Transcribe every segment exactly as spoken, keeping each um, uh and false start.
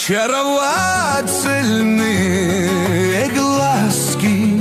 очаровательные глазки,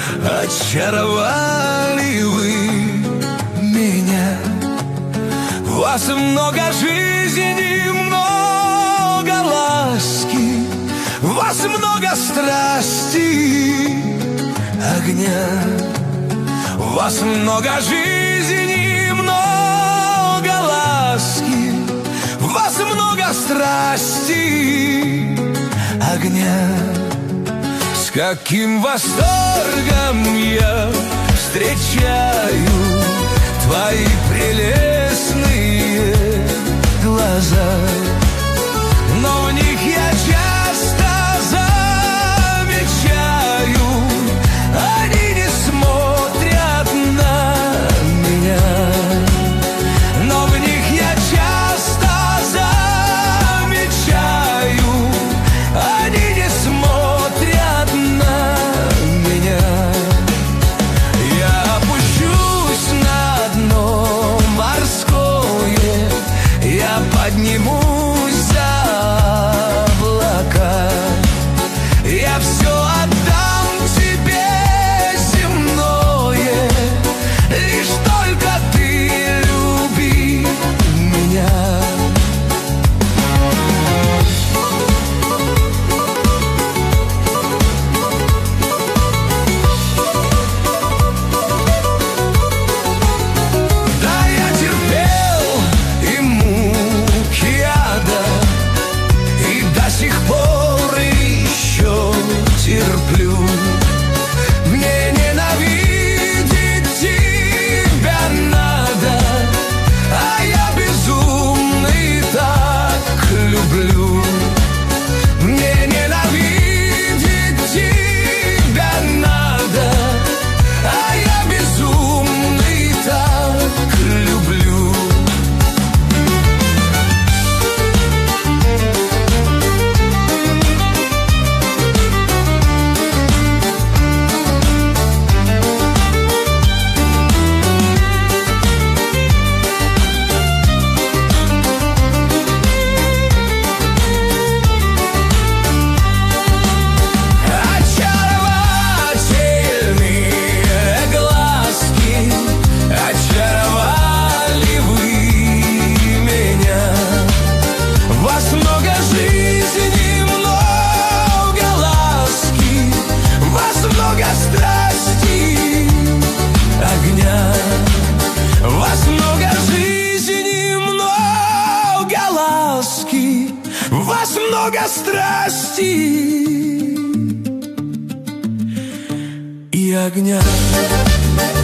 очаровали вы меня. Вас много жизни, много ласки, вас много страсти, огня. Вас много жизни, много ласки, вас много страсти, огня. С каким восторгом я встречаю твои прелестные глаза, но в них я часто замечаю, они не смотрят на меня, но в них я часто замечаю, они не смотрят на меня. Я опущусь на дно морское, я поднимусь за облака, я все отдам тебе земное, лишь только ты люби меня. Да, я терпел и муки ада, и до сих пор еще терплю. Мне ненавидеть тебя надо, а я безумный так люблю. Мне ненавидеть тебя надо, а я безумный так люблю. Очаровательные глазки, очаровали вы меня. Вас много жизни, много ласки, вас много страсти, огня. Вас много жизни, много ласки, вас много страсти и огня.